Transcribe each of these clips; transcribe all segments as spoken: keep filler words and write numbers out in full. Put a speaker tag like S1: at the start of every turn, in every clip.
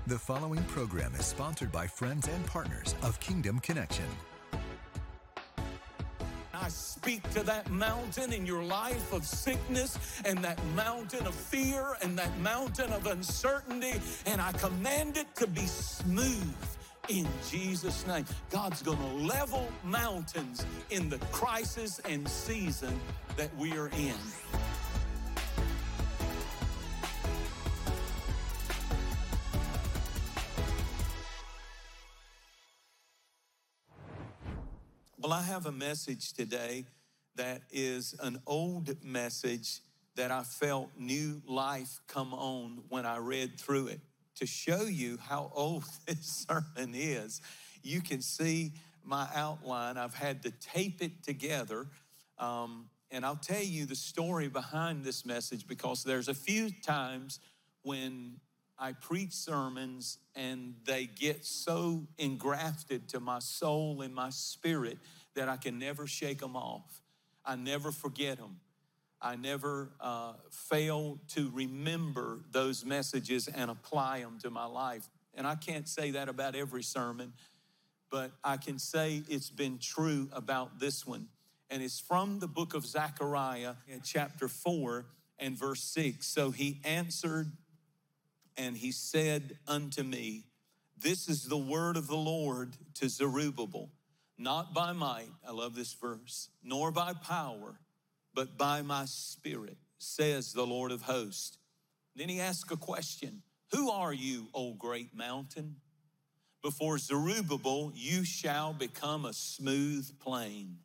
S1: The following program is sponsored by friends and partners of Kingdom Connection.
S2: I speak to that mountain in your life of sickness and that mountain of fear and that mountain of uncertainty, and I command it to be smooth in Jesus' name. God's going to level mountains in the crisis and season that we are in. Well, I have a message today that is an old message that I felt new life come on when I read through it. To show you how old this sermon is, you can see my outline. I've had to tape it together, um, and I'll tell you the story behind this message, because there's a few times when I preach sermons and they get so engrafted to my soul and my spirit that I can never shake them off. I never forget them. I never uh, fail to remember those messages and apply them to my life. And I can't say that about every sermon, but I can say it's been true about this one. And it's from the book of Zechariah, chapter four and verse six. So he answered and he said unto me, this is the word of the Lord to Zerubbabel, not by might, I love this verse, nor by power, but by my spirit, says the Lord of hosts. Then he asked a question. Who are you, O great mountain? Before Zerubbabel, you shall become a smooth plain.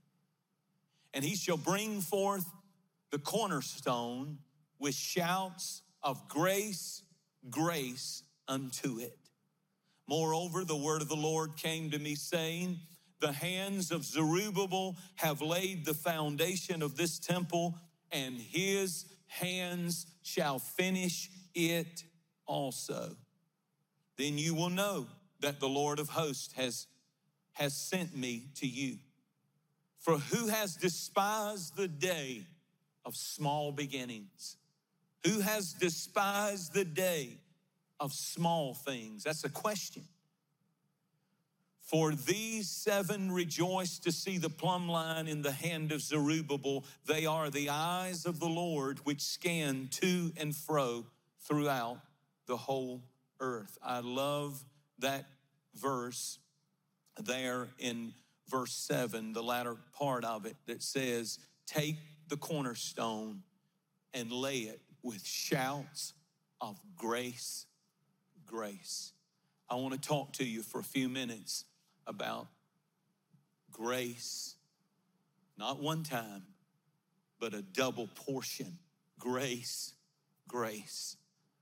S2: And he shall bring forth the cornerstone with shouts of grace, grace unto it. Moreover, the word of the Lord came to me, saying, the hands of Zerubbabel have laid the foundation of this temple, and his hands shall finish it also. Then you will know that the Lord of hosts has, has sent me to you. For who has despised the day of small beginnings? Who has despised the day of small things? That's a question. For these seven rejoice to see the plumb line in the hand of Zerubbabel. They are the eyes of the Lord which scan to and fro throughout the whole earth. I love that verse there in verse seven, the latter part of it, that says, take the cornerstone and lay it with shouts of grace, grace. I want to talk to you for a few minutes about grace, not one time, but a double portion. Grace, grace.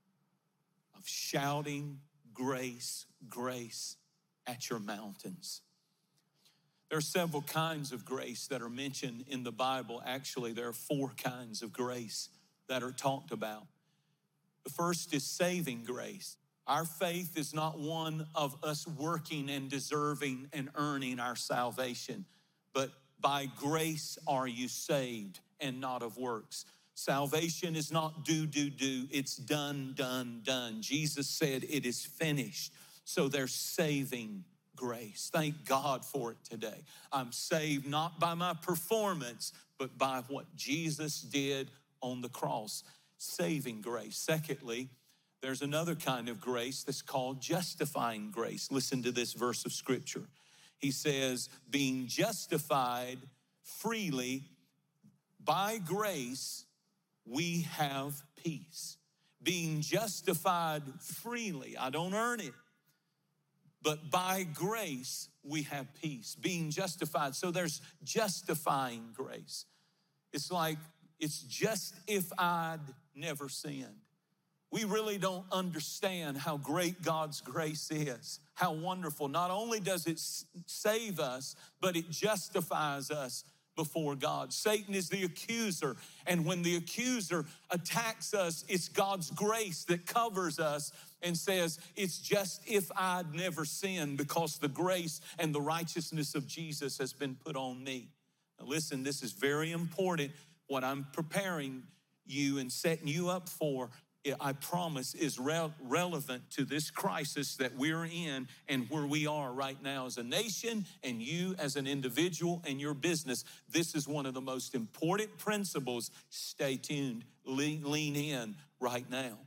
S2: Of shouting grace, grace at your mountains. There are several kinds of grace that are mentioned in the Bible. Actually, there are four kinds of grace that are talked about. The first is saving grace. Our faith is not one of us working and deserving and earning our salvation, but by grace are you saved, and not of works. Salvation is not do, do, do. It's done, done, done. Jesus said it is finished. So there's saving grace. Thank God for it today. I'm saved not by my performance, but by what Jesus did on the cross. Saving grace. Secondly, there's another kind of grace that's called justifying grace. Listen to this verse of scripture. He says, being justified freely by grace, we have peace. Being justified freely, I don't earn it, but by grace, we have peace. Being justified. So there's justifying grace. It's like, it's just if I'd never sinned. We really don't understand how great God's grace is, how wonderful. Not only does it save us, but it justifies us before God. Satan is the accuser, and when the accuser attacks us, it's God's grace that covers us and says, it's just if I'd never sinned, because the grace and the righteousness of Jesus has been put on me. Now listen, this is very important. What I'm preparing you and setting you up for I promise, is re- relevant to this crisis that we're in and where we are right now as a nation and you as an individual and your business. This is one of the most important principles. Stay tuned, lean, lean in right now.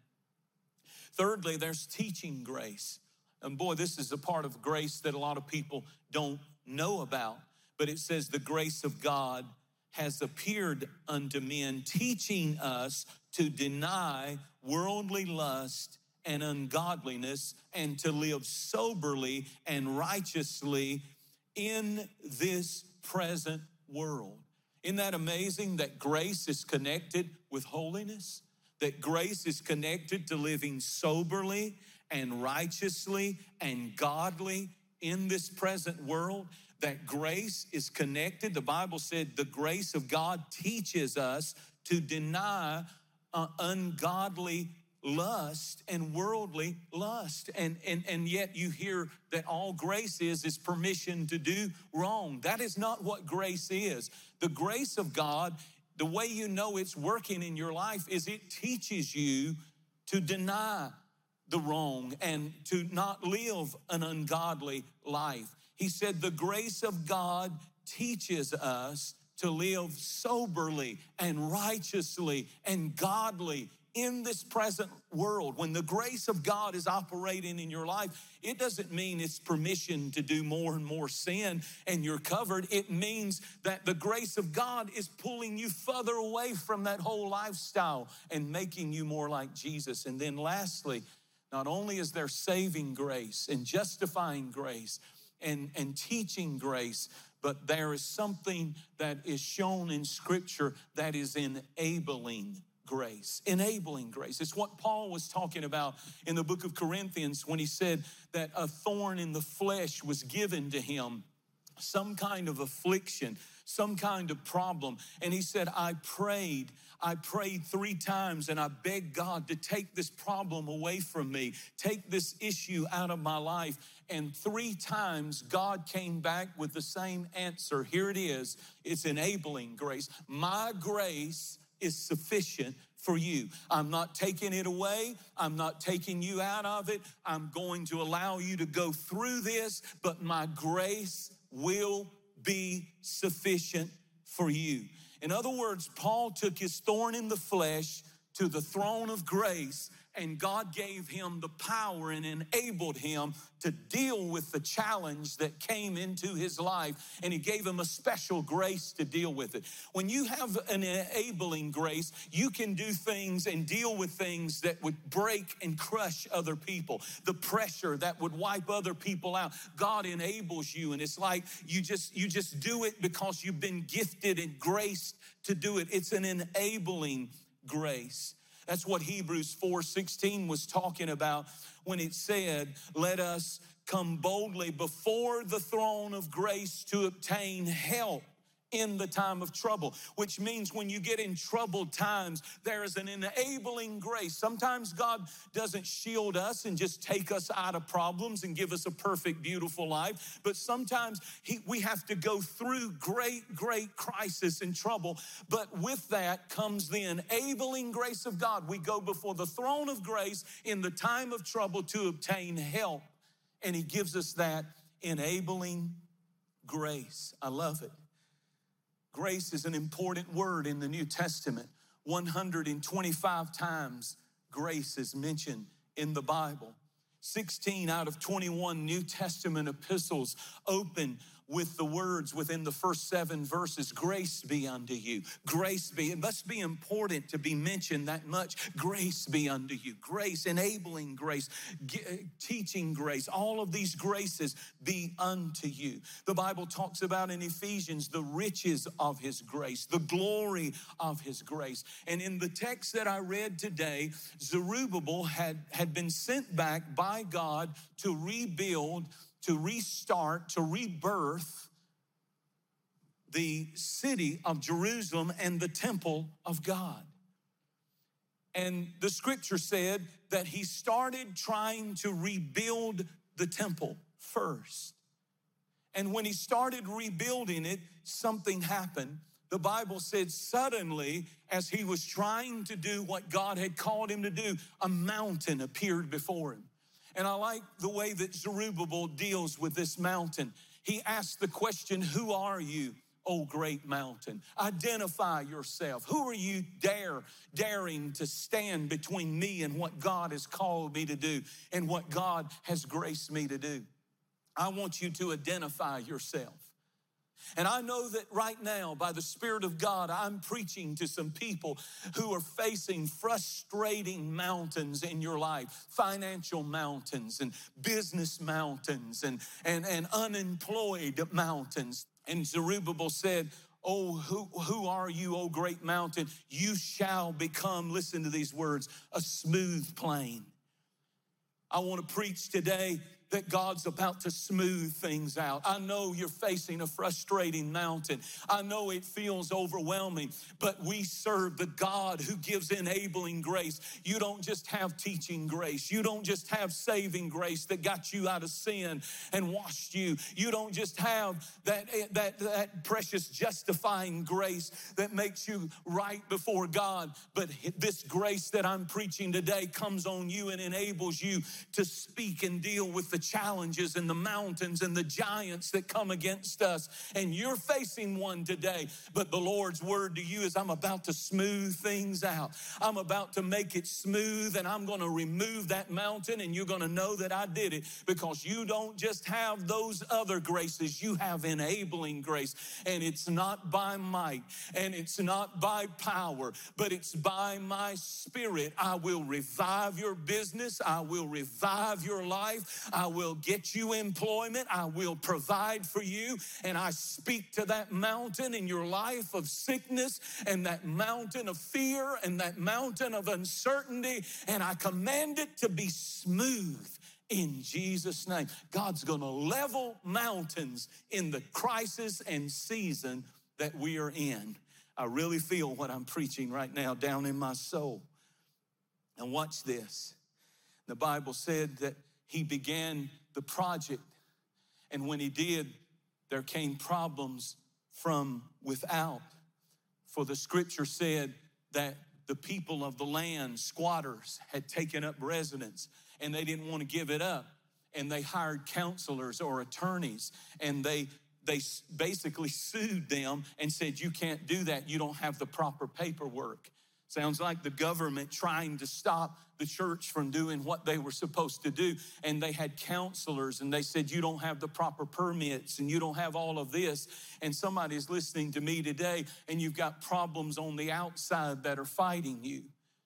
S2: Thirdly, there's teaching grace. And boy, this is a part of grace that a lot of people don't know about. But it says the grace of God has appeared unto men, teaching us to deny worldly lust and ungodliness and to live soberly and righteously in this present world. Isn't that amazing that grace is connected with holiness? That grace is connected to living soberly and righteously and godly in this present world? That grace is connected. The Bible said the grace of God teaches us to deny uh, ungodly lust and worldly lust. And, and, and yet you hear that all grace is, is permission to do wrong. That is not what grace is. The grace of God, the way you know it's working in your life is it teaches you to deny the wrong and to not live an ungodly life. He said the grace of God teaches us to live soberly and righteously and godly in this present world. When the grace of God is operating in your life, it doesn't mean it's permission to do more and more sin and you're covered. It means that the grace of God is pulling you further away from that whole lifestyle and making you more like Jesus. And then lastly, not only is there saving grace and justifying grace and, and teaching grace, but there is something that is shown in Scripture that is enabling grace. Enabling grace. It's what Paul was talking about in the book of Corinthians when he said that a thorn in the flesh was given to him, some kind of affliction, some kind of problem. And he said, I prayed, I prayed three times and I begged God to take this problem away from me, take this issue out of my life. And three times God came back with the same answer. Here it is. It's enabling grace. My grace is sufficient for you. I'm not taking it away. I'm not taking you out of it. I'm going to allow you to go through this, but my grace will be sufficient for you. In other words, Paul took his thorn in the flesh to the throne of grace, and God gave him the power and enabled him to deal with the challenge that came into his life, and he gave him a special grace to deal with it. When you have an enabling grace, you can do things and deal with things that would break and crush other people. The pressure that would wipe other people out. God enables you, and it's like you just, you just do it because you've been gifted and graced to do it. It's an enabling grace. That's what Hebrews four sixteen was talking about when it said, let us come boldly before the throne of grace to obtain help in the time of trouble, which means when you get in troubled times, there is an enabling grace. Sometimes God doesn't shield us and just take us out of problems and give us a perfect, beautiful life. But sometimes he, we have to go through great, great crisis and trouble. But with that comes the enabling grace of God. We go before the throne of grace in the time of trouble to obtain help. And he gives us that enabling grace. I love it. Grace is an important word in the New Testament. one hundred twenty-five times grace is mentioned in the Bible. sixteen out of twenty-one New Testament epistles open with the words within the first seven verses, grace be unto you. Grace be. It must be important to be mentioned that much. Grace be unto you. Grace, enabling grace, teaching grace. All of these graces be unto you. The Bible talks about in Ephesians the riches of his grace, the glory of his grace. And in the text that I read today, Zerubbabel had, had been sent back by God to rebuild, to restart, to rebirth the city of Jerusalem and the temple of God. And the scripture said that he started trying to rebuild the temple first. And when he started rebuilding it, something happened The Bible said suddenly, as he was trying to do what God had called him to do, a mountain appeared before him. And I like the way that Zerubbabel deals with this mountain. He asked the question, who are you, O great mountain? Identify yourself. Who are you dare, daring to stand between me and what God has called me to do and what God has graced me to do? I want you to identify yourself. And I know that right now, by the Spirit of God, I'm preaching to some people who are facing frustrating mountains in your life, financial mountains and business mountains and, and, and unemployed mountains. And Zerubbabel said, oh, who, who are you, O great mountain? You shall become, listen to these words, a smooth plain. I want to preach today that God's about to smooth things out. I know you're facing a frustrating mountain. I know it feels overwhelming, but we serve the God who gives enabling grace. You don't just have teaching grace. You don't just have saving grace that got you out of sin and washed you. You don't just have that, that, that precious justifying grace that makes you right before God, but this grace that I'm preaching today comes on you and enables you to speak and deal with the challenges and the mountains and the giants that come against us. And you're facing one today, but the Lord's word to you is, I'm about to smooth things out. I'm about to make it smooth, and I'm going to remove that mountain, and you're going to know that I did it, because you don't just have those other graces, you have enabling grace. And it's not by might, and it's not by power, but it's by my Spirit. I will revive your business. I will revive your life. I will get you employment. I will provide for you. And I speak to that mountain in your life of sickness and that mountain of fear and that mountain of uncertainty, and I command it to be smooth in Jesus' name. God's going to level mountains in the crisis and season that we are in. I really feel what I'm preaching right now down in my soul. And watch this. The Bible said that he began the project, and when he did, there came problems from without. For the scripture said that the people of the land, squatters, had taken up residence, and they didn't want to give it up. And they hired counselors or attorneys, and they they basically sued them and said, you can't do that. You don't have the proper paperwork. Sounds like the government trying to stop the church from doing what they were supposed to do. And they had counselors, and they said, you don't have the proper permits, and you don't have all of this. And somebody's listening to me today, and you've got problems on the outside that are fighting you.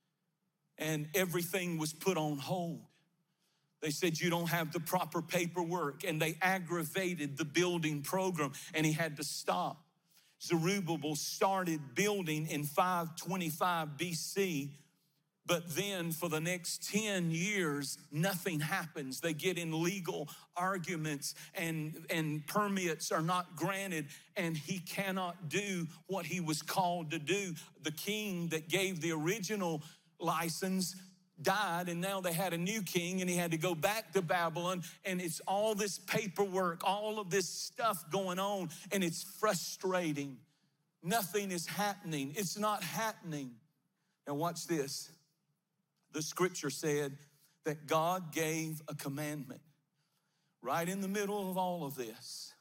S2: And everything was put on hold. They said, you don't have the proper paperwork, and they aggravated the building program, and he had to stop. Zerubbabel started building in five twenty-five B C, but then for the next ten years, nothing happens. They get in legal arguments, and, and permits are not granted, and he cannot do what he was called to do. The king that gave the original license died, and now they had a new king, and he had to go back to Babylon, and it's all this paperwork, all of this stuff going on, and it's frustrating. Nothing is happening. It's not happening. Now watch this. The scripture said that God gave a commandment right in the middle of all of this.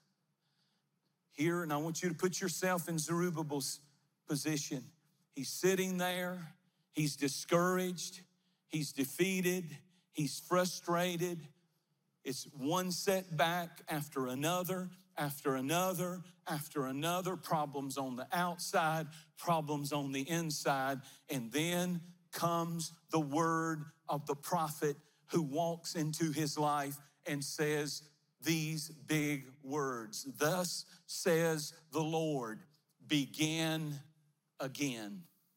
S2: Here, and I want you to put yourself in Zerubbabel's position. He's sitting there. He's discouraged. He's defeated, he's frustrated. It's one setback after another, after another, after another. Problems on the outside, problems on the inside. And then comes the word of the prophet who walks into his life and says these big words. Thus says the Lord, begin again.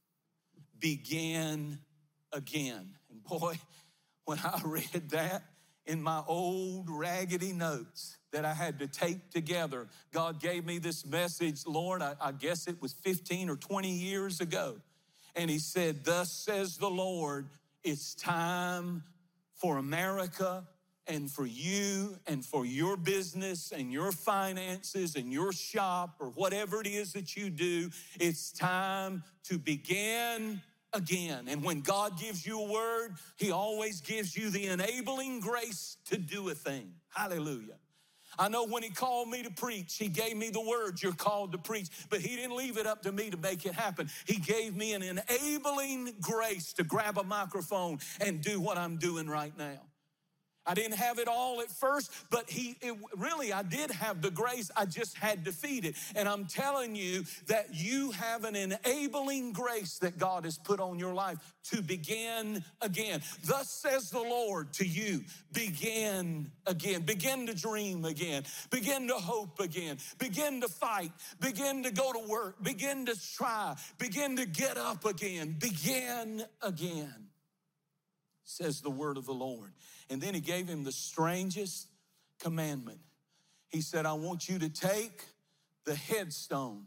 S2: Begin again. Boy, when I read that in my old raggedy notes that I had to tape together, God gave me this message, Lord, I, I guess it was fifteen or twenty years ago. And he said, thus says the Lord, it's time for America and for you and for your business and your finances and your shop or whatever it is that you do, it's time to begin again. And when God gives you a word, he always gives you the enabling grace to do a thing. Hallelujah. I know when he called me to preach, he gave me the words, you're called to preach, but he didn't leave it up to me to make it happen. He gave me an enabling grace to grab a microphone and do what I'm doing right now. I didn't have it all at first, but he it, really, I did have the grace. I just had to feed it. And I'm telling you that you have an enabling grace that God has put on your life to begin again. Thus says the Lord to you, begin again. Begin to dream again. Begin to hope again. Begin to fight. Begin to go to work. Begin to try. Begin to get up again. Begin again, says the word of the Lord. And then he gave him the strangest commandment. He said, I want you to take the headstone.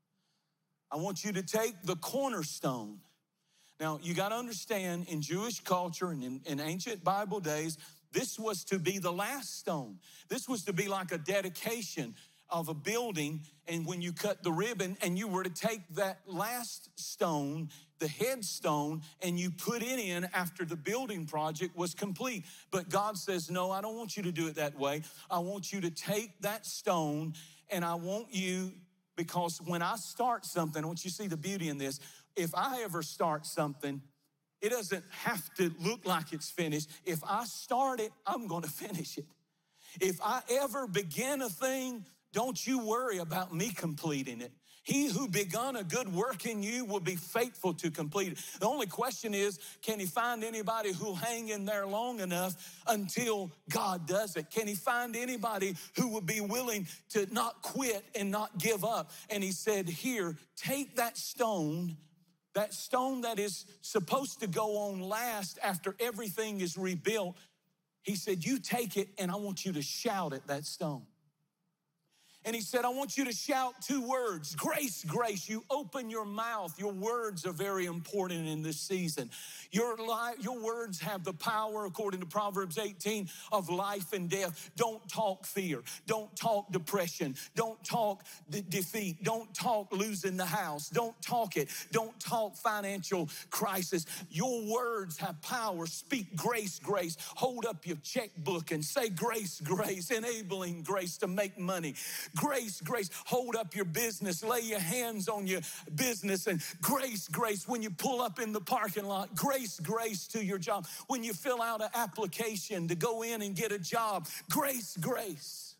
S2: I want you to take the cornerstone. Now, you got to understand, in Jewish culture and in, in ancient Bible days, this was to be the last stone. This was to be like a dedication of a building, and when you cut the ribbon and you were to take that last stone, the headstone, and you put it in after the building project was complete. But God says, no, I don't want you to do it that way. I want you to take that stone, and I want you, because when I start something, I want you to see the beauty in this. If I ever start something, it doesn't have to look like it's finished. If I start it, I'm going to finish it. If I ever begin a thing, don't you worry about me completing it. He who begun a good work in you will be faithful to complete it. The only question is, can he find anybody who'll hang in there long enough until God does it? Can he find anybody who will be willing to not quit and not give up? And he said, here, take that stone, that stone that is supposed to go on last after everything is rebuilt. He said, you take it, and I want you to shout at that stone. And he said, I want you to shout two words, grace, grace. You open your mouth. Your words are very important in this season. Your life, your words have the power, according to Proverbs eighteen, of life and death. Don't talk fear. Don't talk depression. Don't talk de- defeat. Don't talk losing the house. Don't talk it. Don't talk financial crisis. Your words have power. Speak grace, grace. Hold up your checkbook and say grace, grace, enabling grace to make money. Grace, grace, hold up your business, lay your hands on your business, and grace, grace, when you pull up in the parking lot, grace, grace to your job. When you fill out an application to go in and get a job, grace, grace.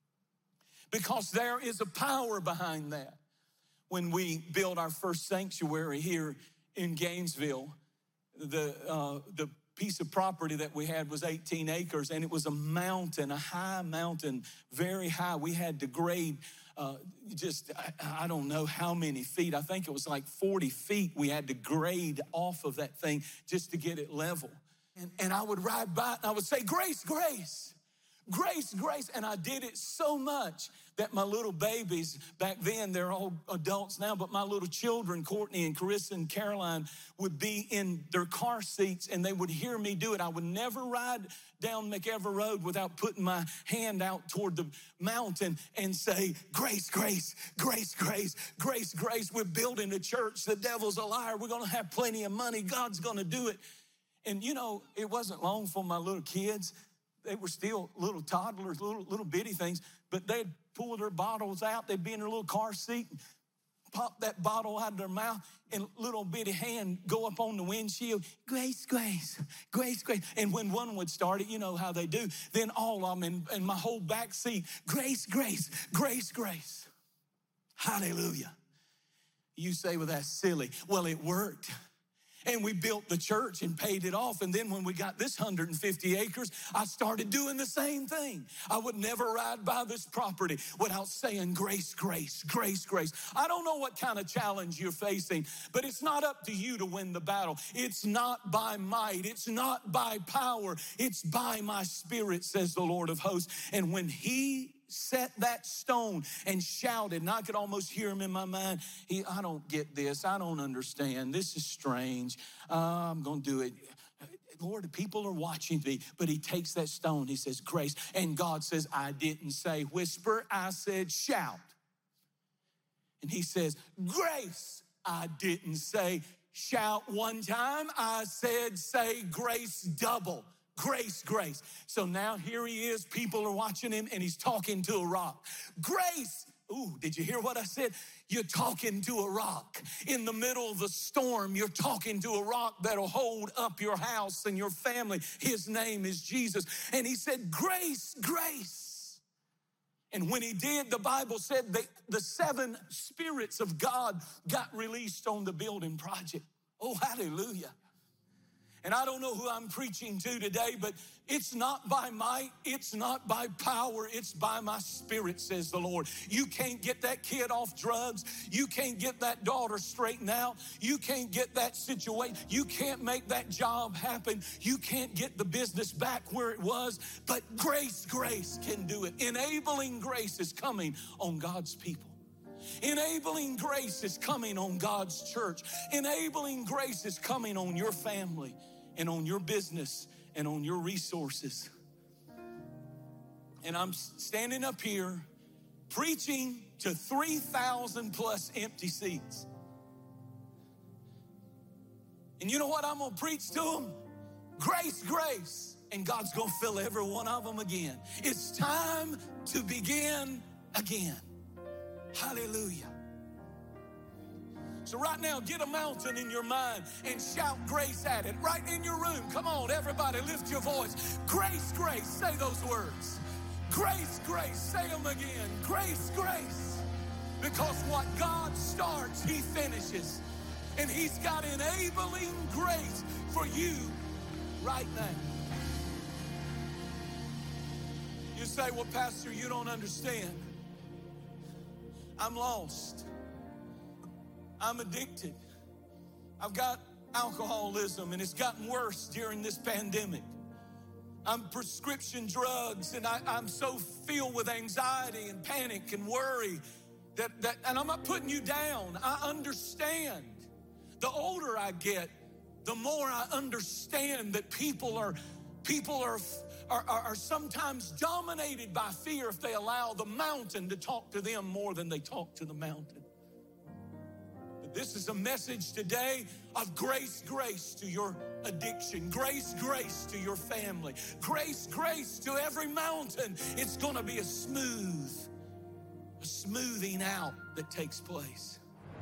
S2: Because there is a power behind that. When we built our first sanctuary here in Gainesville, the uh, the piece of property that we had was eighteen acres, and it was a mountain, a high mountain, very high. We had to grade uh, just, I, I don't know how many feet. I think it was like forty feet we had to grade off of that thing just to get it level. And, and I would ride by it and I would say, grace, grace, grace, grace. And I did it so much that my little babies, back then, they're all adults now, but my little children, Courtney and Carissa and Caroline, would be in their car seats and they would hear me do it. I would never ride down McEver Road without putting my hand out toward the mountain and say, grace, grace, grace, grace, grace, grace. We're building a church. The devil's a liar. We're going to have plenty of money. God's going to do it. And, you know, it wasn't long for my little kids. They were still little toddlers, little, little bitty things, but they'd pull their bottles out. They'd be in their little car seat, and pop that bottle out of their mouth, and little bitty hand go up on the windshield. Grace, grace, grace, grace. And when one would start it, you know how they do, then all of them in, in my whole back seat, grace, grace, grace, grace. Hallelujah. You say, well, that's silly. Well, it worked. And we built the church and paid it off. And then when we got this one hundred fifty acres, I started doing the same thing. I would never ride by this property without saying grace, grace, grace, grace. I don't know what kind of challenge you're facing, but it's not up to you to win the battle. It's not by might. It's not by power. It's by my spirit, says the Lord of hosts. And when he set that stone and shouted, and I could almost hear him in my mind. He, I don't get this. I don't understand. This is strange. Uh, I'm going to do it. Lord, people are watching me. But he takes that stone. He says, grace. And God says, I didn't say whisper. I said shout. And he says, grace. I didn't say shout one time. I said say grace double. Grace, grace. So now here he is. People are watching him and he's talking to a rock. Grace. Ooh, did you hear what I said? You're talking to a rock. In the middle of the storm, you're talking to a rock that'll hold up your house and your family. His name is Jesus. And he said, grace, grace. And when he did, the Bible said that the seven spirits of God got released on the building project. Oh, hallelujah. And I don't know who I'm preaching to today, but it's not by might, it's not by power, it's by my spirit, says the Lord. You can't get that kid off drugs. You can't get that daughter straightened out. You can't get that situation. You can't make that job happen. You can't get the business back where it was. But grace, grace can do it. Enabling grace is coming on God's people. Enabling grace is coming on God's church. Enabling grace is coming on your family and on your business and on your resources. And I'm standing up here preaching to three thousand plus empty seats. And you know what I'm going to preach to them? Grace, grace. And God's going to fill every one of them again. It's time to begin again. Hallelujah. So right now, get a mountain in your mind and shout grace at it. Right in your room. Come on, everybody, lift your voice. Grace, grace. Say those words. Grace, grace. Say them again. Grace, grace. Because what God starts, he finishes. And he's got enabling grace for you right now. You say, well, Pastor, you don't understand. I'm lost. I'm addicted. I've got alcoholism and it's gotten worse during this pandemic. I'm prescription drugs and I, I'm so filled with anxiety and panic and worry that, that, and I'm not putting you down. I understand. The older I get, the more I understand that people are, people are, are, are sometimes dominated by fear if they allow the mountain to talk to them more than they talk to the mountain. This is a message today of grace, grace to your addiction. Grace, grace to your family. Grace, grace to every mountain. It's going to be a smooth, a smoothing out that takes place.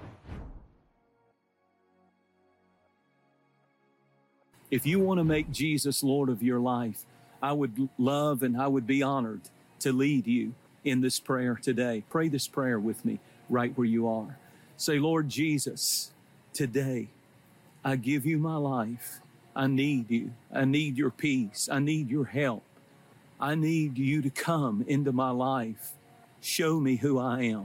S3: If you want to make Jesus Lord of your life, I would love and I would be honored to lead you in this prayer today. Pray this prayer with me right where you are. Say, Lord Jesus, today I give you my life. I need you. I need your peace. I need your help. I need you to come into my life. Show me who I am.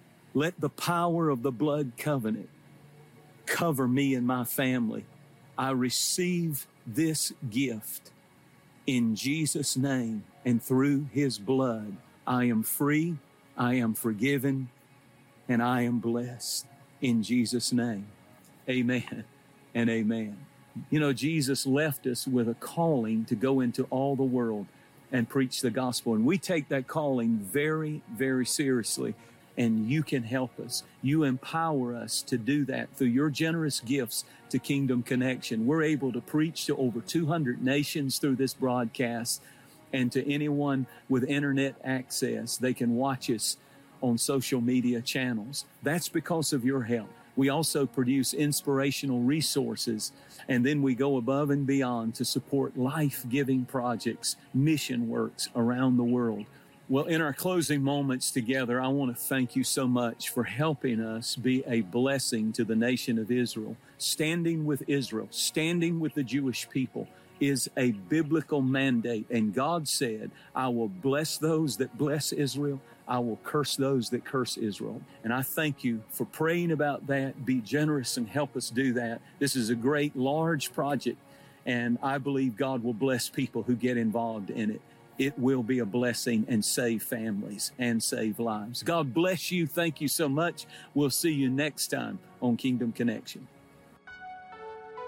S3: Let the power of the blood covenant cover me and my family. I receive this gift in Jesus' name, and through his blood, I am free, I am forgiven, and I am blessed in Jesus' name. Amen and amen. You know, Jesus left us with a calling to go into all the world and preach the gospel. And we take that calling very, very seriously. And you can help us. You empower us to do that through your generous gifts to Kingdom Connection. We're able to preach to over two hundred nations through this broadcast. And to anyone with internet access, they can watch us on social media channels. That's because of your help. We also produce inspirational resources, and then we go above and beyond to support life-giving projects, mission works around the world. Well, in our closing moments together, I want to thank you so much for helping us be a blessing to the nation of Israel. Standing with Israel, standing with the Jewish people is a biblical mandate. And God said, I will bless those that bless Israel. I will curse those that curse Israel. And I thank you for praying about that. Be generous and help us do that. This is a great, large project, and I believe God will bless people who get involved in it. It will be a blessing and save families and save lives. God bless you. Thank you so much. We'll see you next time on Kingdom Connection.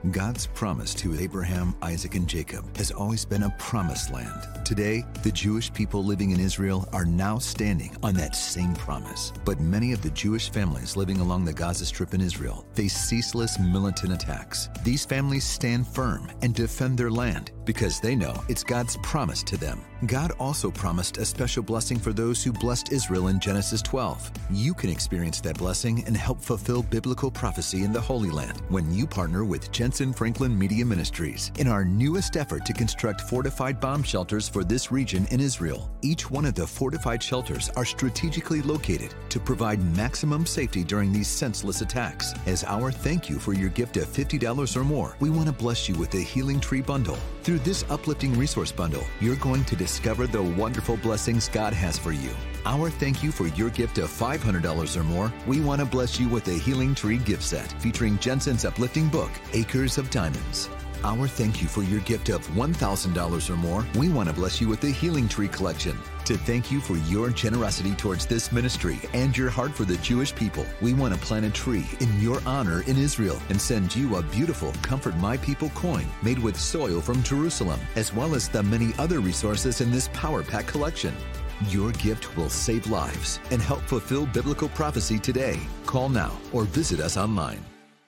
S1: God's promise to Abraham, Isaac, and Jacob has always been a promised land. Today, the Jewish people living in Israel are now standing on that same promise. But many of the Jewish families living along the Gaza Strip in Israel face ceaseless militant attacks. These families stand firm and defend their land because they know it's God's promise to them. God also promised a special blessing for those who blessed Israel in Genesis twelve. You can experience that blessing and help fulfill biblical prophecy in the Holy Land when you partner with Jensen Franklin Media Ministries in our newest effort to construct fortified bomb shelters for this region in Israel. Each one of the fortified shelters are strategically located to provide maximum safety during these senseless attacks. As our thank you for your gift of fifty dollars or more, we want to bless you with the Healing Tree Bundle. Through this uplifting resource bundle, you're going to discover the wonderful blessings God has for you. Our thank you for your gift of five hundred dollars or more, we want to bless you with the Healing Tree gift set featuring Jensen's uplifting book, Acres of Diamonds. Our thank you for your gift of one thousand dollars or more, we want to bless you with the Healing Tree collection. To thank you for your generosity towards this ministry and your heart for the Jewish people, we want to plant a tree in your honor in Israel and send you a beautiful Comfort My People coin made with soil from Jerusalem, as well as the many other resources in this Power Pack collection. Your gift will save lives and help fulfill biblical prophecy today. Call now or visit us online.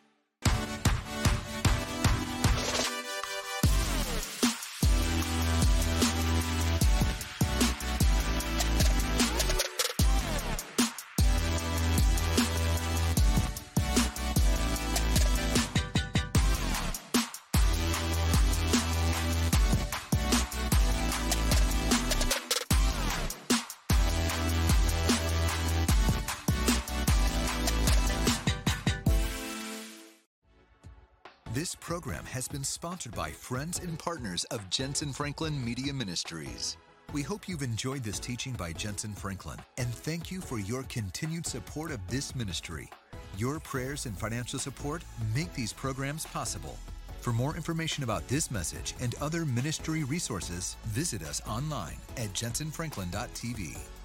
S1: This program has been sponsored by friends and partners of Jensen Franklin Media Ministries. We hope you've enjoyed this teaching by Jensen Franklin, and thank you for your continued support of this ministry. Your prayers and financial support make these programs possible. For more information about this message and other ministry resources, visit us online at jensen franklin dot t v.